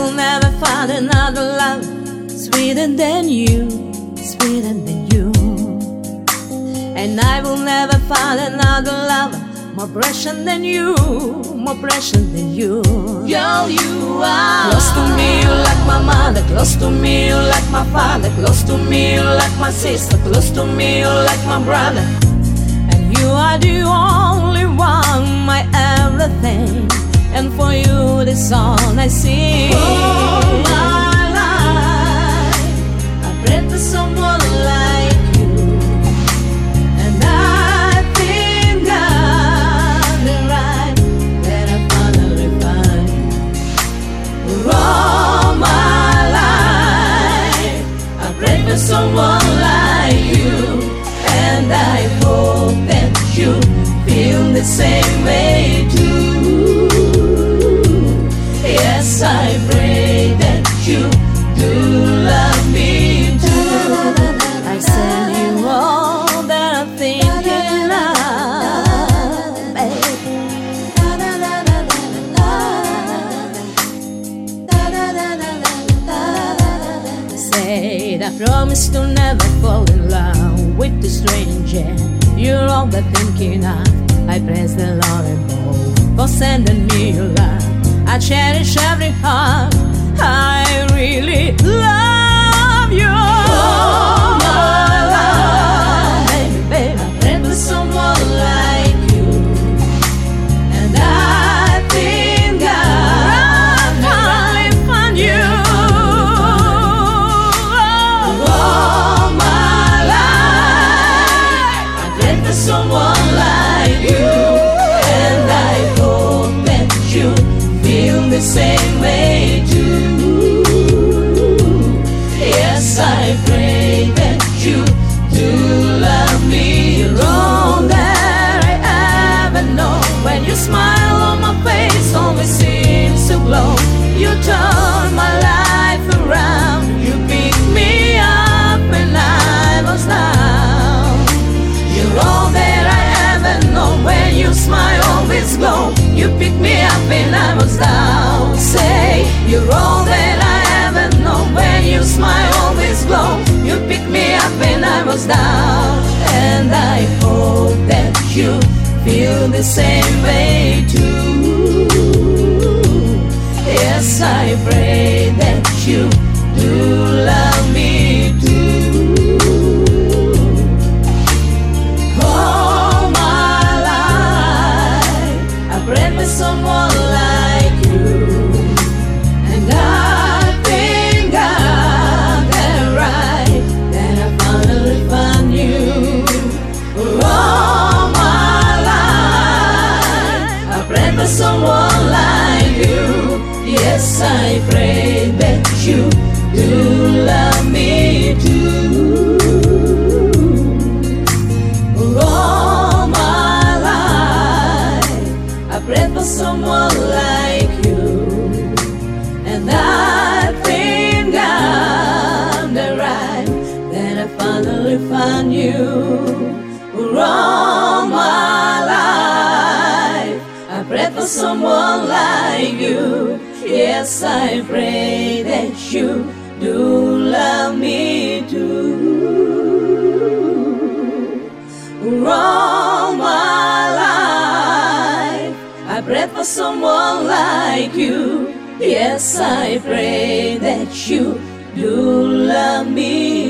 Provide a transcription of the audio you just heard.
will never find another love sweeter than you, sweeter than you. And I will never find another love more precious than you, more precious than you. Girl, you are close to me, you like my mother. Close to me, you like my father. Close to me, you like my sister. Close to me, you like my brother. And you are the only one, my everything. And for you, this song I sing. all my life. I pray for someone like you, And I think I'm the right that I finally find you. all my life. I pray for someone like you, And I hope that you feel the same way too. Yes, I pray that you do love me too. I send you all that I'm thinking of, baby. Said I promise to never fall in love with a stranger. You're all that thinking of. I praise the Lord above for sending me your love. I cherish every heart. I really love you. all my life. Baby, I pray for someone like you, and I think I finally found you. all my life. I pray for someone like you, And I hope that you feel the same way too. Yes, I pray that you do love me. You're all that I ever know. When you smile on my face, always seems to glow. You turn my life around. You pick me up when I was down. You're all that I ever know. When you smile, always glow. You pick me up when I was down. Say, you're all that I ever know. When you smile, always glow. You pick me up when I was down. And I hope that you feel the same way too. Yes, I pray that you do love me too. All my life, I pray for someone like you. And I think I'm that right, that I finally found you. All my life, I pray for someone like you. Yes, I pray that you do love me too. All my life, I pray for someone like you. And I think I'm the right, that I finally found you. All my life, I pray for someone like you. Yes, I pray that you do love me too. All my life, I pray for someone like you. Yes, I pray that you do love me